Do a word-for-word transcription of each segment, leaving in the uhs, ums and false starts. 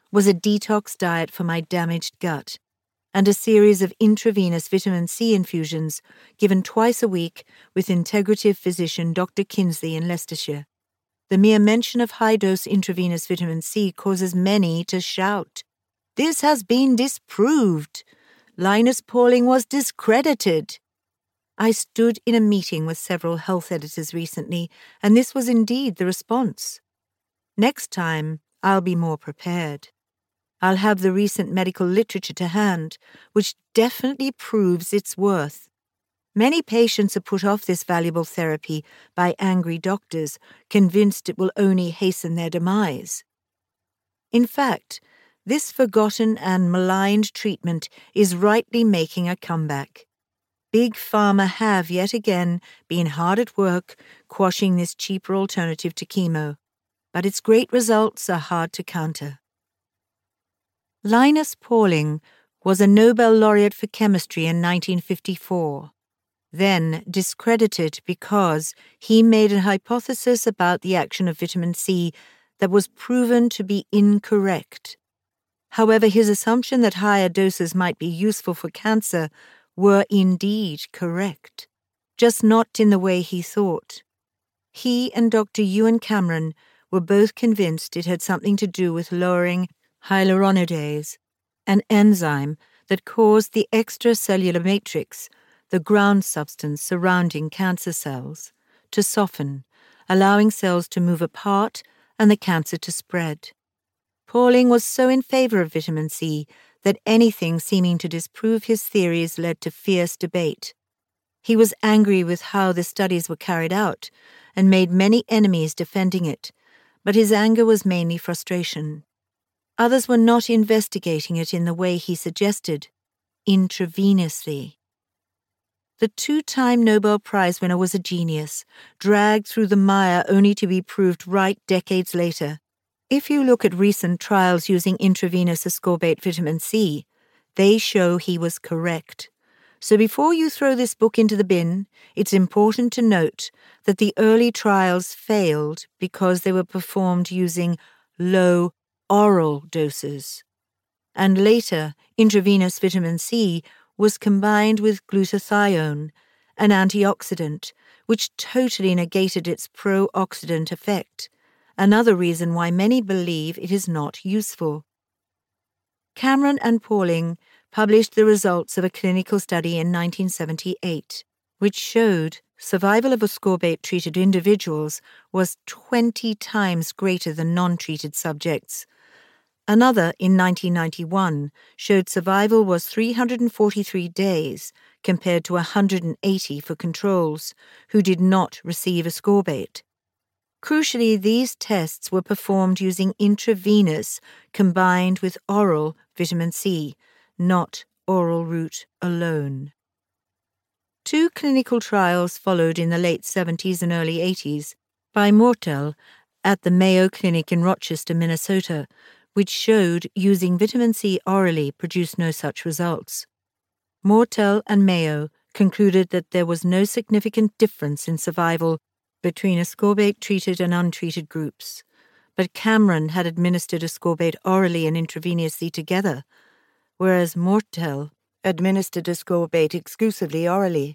was a detox diet for my damaged gut, and a series of intravenous vitamin C infusions given twice a week with integrative physician Doctor Kinsley in Leicestershire. The mere mention of high-dose intravenous vitamin C causes many to shout, "This has been disproved! Linus Pauling was discredited!" I stood in a meeting with several health editors recently, and this was indeed the response. Next time, I'll be more prepared. I'll have the recent medical literature to hand, which definitely proves its worth. Many patients are put off this valuable therapy by angry doctors, convinced it will only hasten their demise. In fact, this forgotten and maligned treatment is rightly making a comeback. Big Pharma have yet again been hard at work quashing this cheaper alternative to chemo, but its great results are hard to counter. Linus Pauling was a Nobel laureate for chemistry in nineteen fifty-four, then discredited because he made a hypothesis about the action of vitamin C that was proven to be incorrect. However, his assumption that higher doses might be useful for cancer were indeed correct, just not in the way he thought. He and Doctor Ewan Cameron were both convinced it had something to do with lowering hyaluronidase, an enzyme that caused the extracellular matrix, the ground substance surrounding cancer cells, to soften, allowing cells to move apart and the cancer to spread. Pauling was so in favor of vitamin C that anything seeming to disprove his theories led to fierce debate. He was angry with how the studies were carried out and made many enemies defending it, but his anger was mainly frustration. Others were not investigating it in the way he suggested, intravenously. The two-time Nobel Prize winner was a genius, dragged through the mire only to be proved right decades later. If you look at recent trials using intravenous ascorbate vitamin C, they show he was correct. So before you throw this book into the bin, it's important to note that the early trials failed because they were performed using low oral doses. And later, intravenous vitamin C was combined with glutathione, an antioxidant, which totally negated its pro-oxidant effect, another reason why many believe it is not useful. Cameron and Pauling published the results of a clinical study in nineteen seventy-eight, which showed survival of ascorbate-treated individuals was twenty times greater than non-treated subjects. Another, in nineteen ninety-one, showed survival was three hundred forty-three days compared to one hundred eighty for controls, who did not receive ascorbate. Crucially, these tests were performed using intravenous combined with oral vitamin C, not oral route alone. Two clinical trials followed in the late seventies and early eighties by Mortel at the Mayo Clinic in Rochester, Minnesota, which showed using vitamin C orally produced no such results. Mortel and Mayo concluded that there was no significant difference in survival between ascorbate-treated and untreated groups, but Cameron had administered ascorbate orally and intravenously together, whereas Mortel administered ascorbate exclusively orally.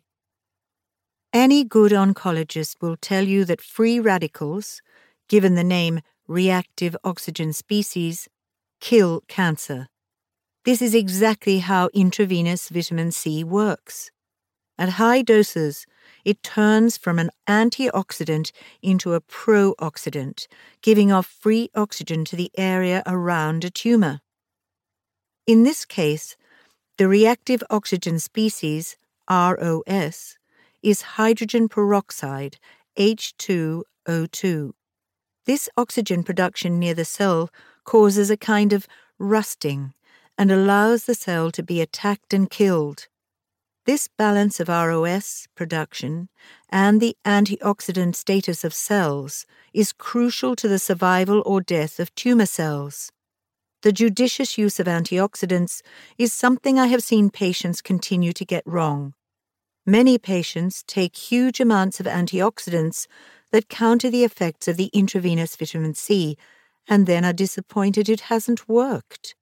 Any good oncologist will tell you that free radicals, given the name reactive oxygen species, kill cancer. This is exactly how intravenous vitamin C works. At high doses, it turns from an antioxidant into a pro-oxidant, giving off free oxygen to the area around a tumor. In this case, the reactive oxygen species, R O S, is hydrogen peroxide, H two O two. This oxygen production near the cell causes a kind of rusting and allows the cell to be attacked and killed. This balance of R O S production and the antioxidant status of cells is crucial to the survival or death of tumor cells. The judicious use of antioxidants is something I have seen patients continue to get wrong. Many patients take huge amounts of antioxidants that counter the effects of the intravenous vitamin C and then are disappointed it hasn't worked.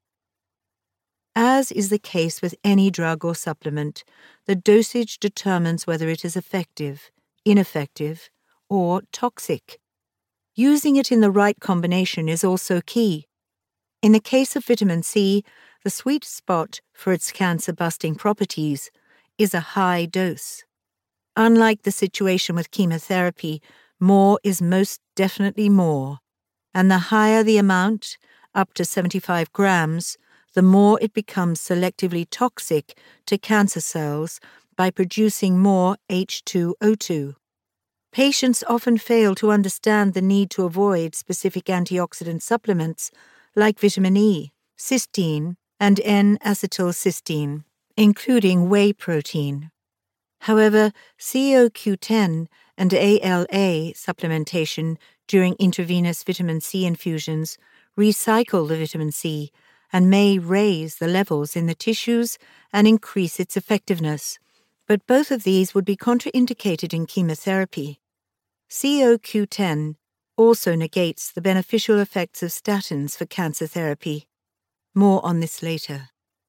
As is the case with any drug or supplement, the dosage determines whether it is effective, ineffective, or toxic. Using it in the right combination is also key. In the case of vitamin C, the sweet spot for its cancer-busting properties is a high dose. Unlike the situation with chemotherapy, more is most definitely more, and the higher the amount, up to seventy-five grams, the more it becomes selectively toxic to cancer cells by producing more H two O two. Patients often fail to understand the need to avoid specific antioxidant supplements like vitamin E, cysteine, and N-acetylcysteine, including whey protein. However, C O Q ten and A L A supplementation during intravenous vitamin C infusions recycle the vitamin C and may raise the levels in the tissues and increase its effectiveness, but both of these would be contraindicated in chemotherapy. C O Q ten also negates the beneficial effects of statins for cancer therapy. More on this later.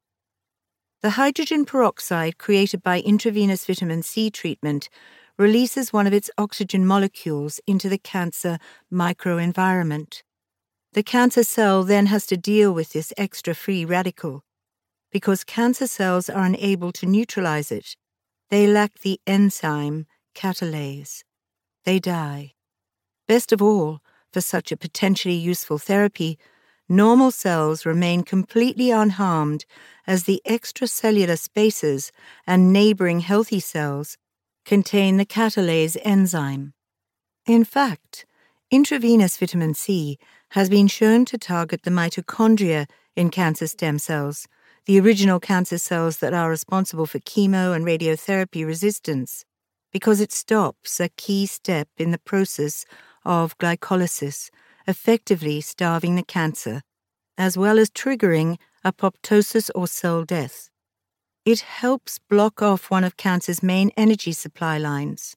The hydrogen peroxide created by intravenous vitamin C treatment releases one of its oxygen molecules into the cancer microenvironment. The cancer cell then has to deal with this extra free radical. Because cancer cells are unable to neutralize it, they lack the enzyme catalase. They die. Best of all, for such a potentially useful therapy, normal cells remain completely unharmed as the extracellular spaces and neighboring healthy cells contain the catalase enzyme. In fact, intravenous vitamin C has been shown to target the mitochondria in cancer stem cells, the original cancer cells that are responsible for chemo and radiotherapy resistance, because it stops a key step in the process of glycolysis, effectively starving the cancer, as well as triggering apoptosis or cell death. It helps block off one of cancer's main energy supply lines.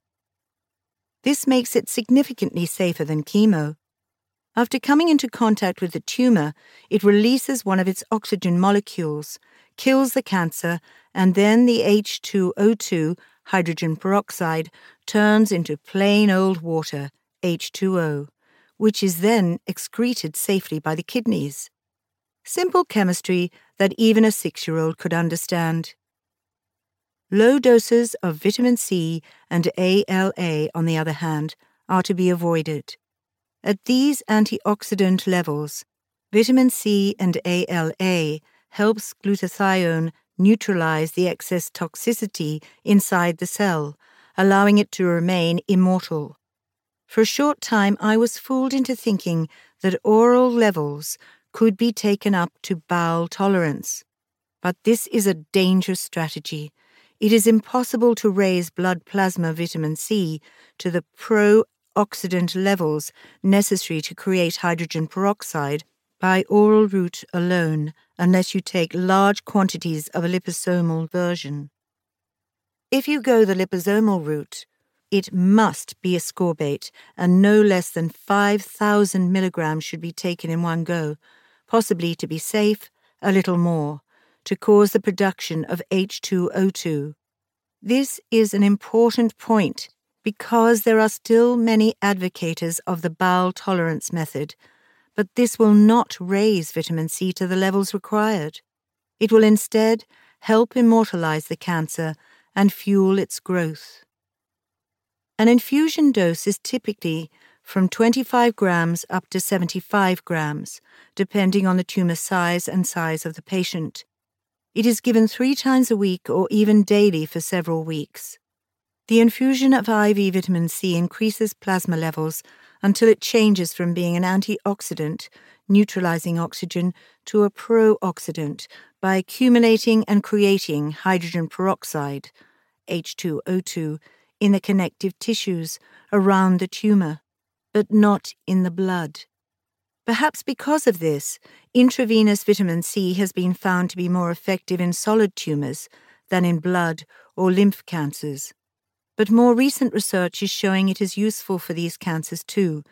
This makes it significantly safer than chemo. After coming into contact with the tumor, it releases one of its oxygen molecules, kills the cancer, and then the H two O two, hydrogen peroxide, turns into plain old water, H two O, which is then excreted safely by the kidneys. Simple chemistry that even a six-year-old could understand. Low doses of vitamin C and A L A, on the other hand, are to be avoided. At these antioxidant levels, vitamin C and A L A helps glutathione neutralize the excess toxicity inside the cell, allowing it to remain immortal. For a short time, I was fooled into thinking that oral levels could be taken up to bowel tolerance. But this is a dangerous strategy. It is impossible to raise blood plasma vitamin C to the pro-oxidant levels necessary to create hydrogen peroxide by oral route alone, unless you take large quantities of a liposomal version. If you go the liposomal route, it must be ascorbate, and no less than five thousand milligrams should be taken in one go, possibly to be safe, a little more, to cause the production of H two O two. This is an important point because there are still many advocates of the bowel tolerance method, but this will not raise vitamin C to the levels required. It will instead help immortalize the cancer and fuel its growth. An infusion dose is typically from twenty-five grams up to seventy-five grams, depending on the tumor size and size of the patient. It is given three times a week or even daily for several weeks. The infusion of I V vitamin C increases plasma levels until it changes from being an antioxidant, neutralizing oxygen, to a pro-oxidant by accumulating and creating hydrogen peroxide, H two O two, in the connective tissues around the tumor, but not in the blood. Perhaps because of this, intravenous vitamin C has been found to be more effective in solid tumors than in blood or lymph cancers. But more recent research is showing it is useful for these cancers too,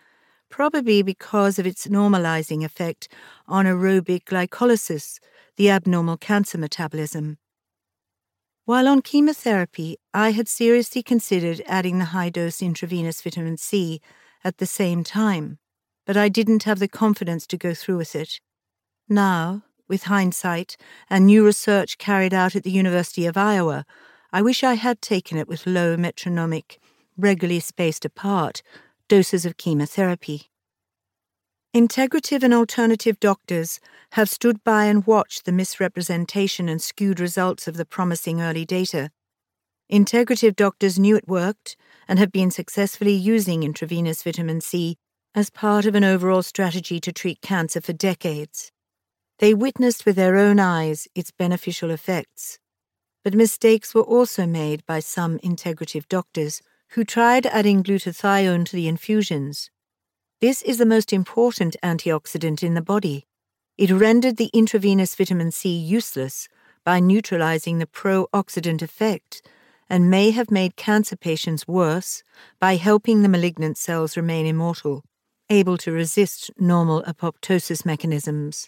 probably because of its normalizing effect on aerobic glycolysis, the abnormal cancer metabolism. While on chemotherapy, I had seriously considered adding the high-dose intravenous vitamin C at the same time, but I didn't have the confidence to go through with it. Now, with hindsight and new research carried out at the University of Iowa, I wish I had taken it with low metronomic, regularly spaced apart doses of chemotherapy. Integrative and alternative doctors have stood by and watched the misrepresentation and skewed results of the promising early data. Integrative doctors knew it worked and have been successfully using intravenous vitamin C as part of an overall strategy to treat cancer for decades. They witnessed with their own eyes its beneficial effects. But mistakes were also made by some integrative doctors who tried adding glutathione to the infusions. This is the most important antioxidant in the body. It rendered the intravenous vitamin C useless by neutralizing the pro-oxidant effect and may have made cancer patients worse by helping the malignant cells remain immortal, able to resist normal apoptosis mechanisms.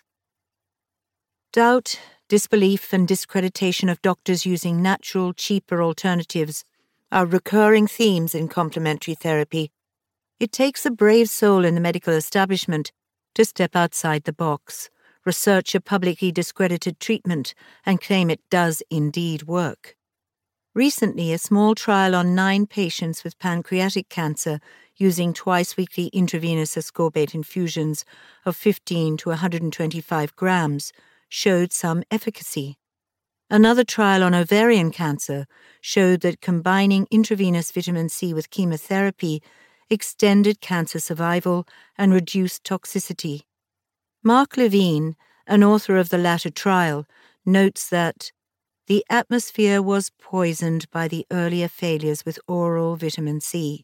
Doubt, disbelief, and discreditation of doctors using natural, cheaper alternatives are recurring themes in complementary therapy. It takes a brave soul in the medical establishment to step outside the box, research a publicly discredited treatment, and claim it does indeed work. Recently, a small trial on nine patients with pancreatic cancer using twice-weekly intravenous ascorbate infusions of fifteen to one hundred twenty-five grams showed some efficacy. Another trial on ovarian cancer showed that combining intravenous vitamin C with chemotherapy extended cancer survival and reduced toxicity. Mark Levine, an author of the latter trial, notes that the atmosphere was poisoned by the earlier failures with oral vitamin C.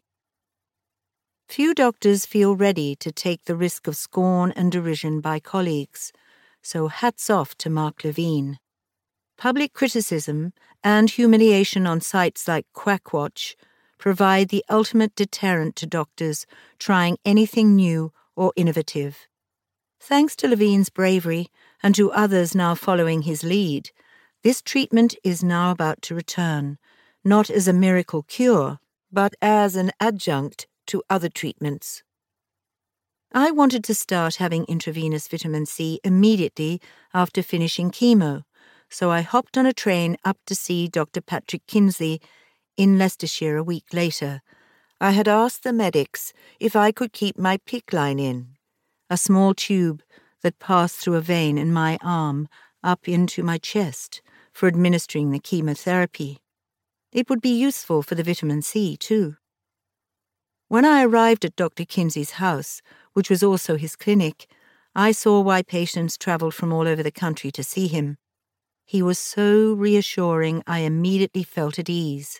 Few doctors feel ready to take the risk of scorn and derision by colleagues, so hats off to Mark Levine. Public criticism and humiliation on sites like Quackwatch provide the ultimate deterrent to doctors trying anything new or innovative. Thanks to Levine's bravery and to others now following his lead, this treatment is now about to return, not as a miracle cure, but as an adjunct to other treatments. I wanted to start having intravenous vitamin C immediately after finishing chemo, so I hopped on a train up to see Doctor Patrick Kinsley in Leicestershire a week later. I had asked the medics if I could keep my PICC line in, a small tube that passed through a vein in my arm up into my chest for administering the chemotherapy. It would be useful for the vitamin C, too. When I arrived at Doctor Kinsley's house, which was also his clinic, I saw why patients travelled from all over the country to see him. He was so reassuring, I immediately felt at ease.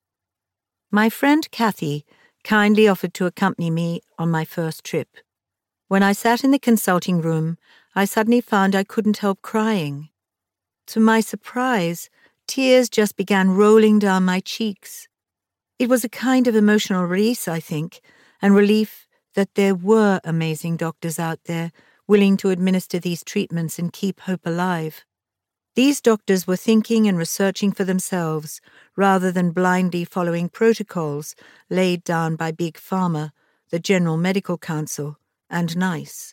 My friend Kathy kindly offered to accompany me on my first trip. When I sat in the consulting room, I suddenly found I couldn't help crying. To my surprise, tears just began rolling down my cheeks. It was a kind of emotional release, I think, and relief that there were amazing doctors out there willing to administer these treatments and keep hope alive. These doctors were thinking and researching for themselves rather than blindly following protocols laid down by Big Pharma, the General Medical Council, and NICE.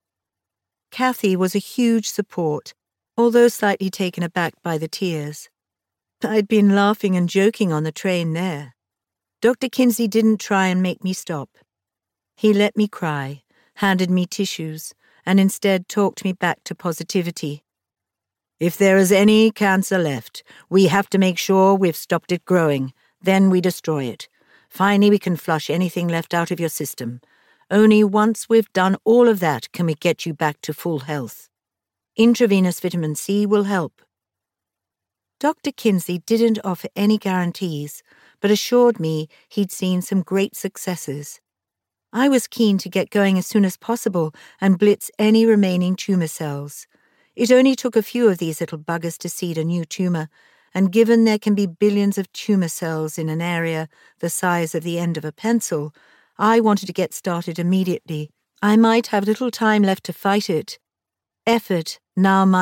Kathy was a huge support, although slightly taken aback by the tears. I'd been laughing and joking on the train there. Doctor Kinsley didn't try and make me stop. He let me cry, handed me tissues, and instead talked me back to positivity. If there is any cancer left, we have to make sure we've stopped it growing. Then we destroy it. Finally, we can flush anything left out of your system. Only once we've done all of that can we get you back to full health. Intravenous vitamin C will help. Doctor Kinsley didn't offer any guarantees, but assured me he'd seen some great successes. I was keen to get going as soon as possible and blitz any remaining tumour cells. It only took a few of these little buggers to seed a new tumour, and given there can be billions of tumour cells in an area the size of the end of a pencil, I wanted to get started immediately. I might have little time left to fight it. Effort, now my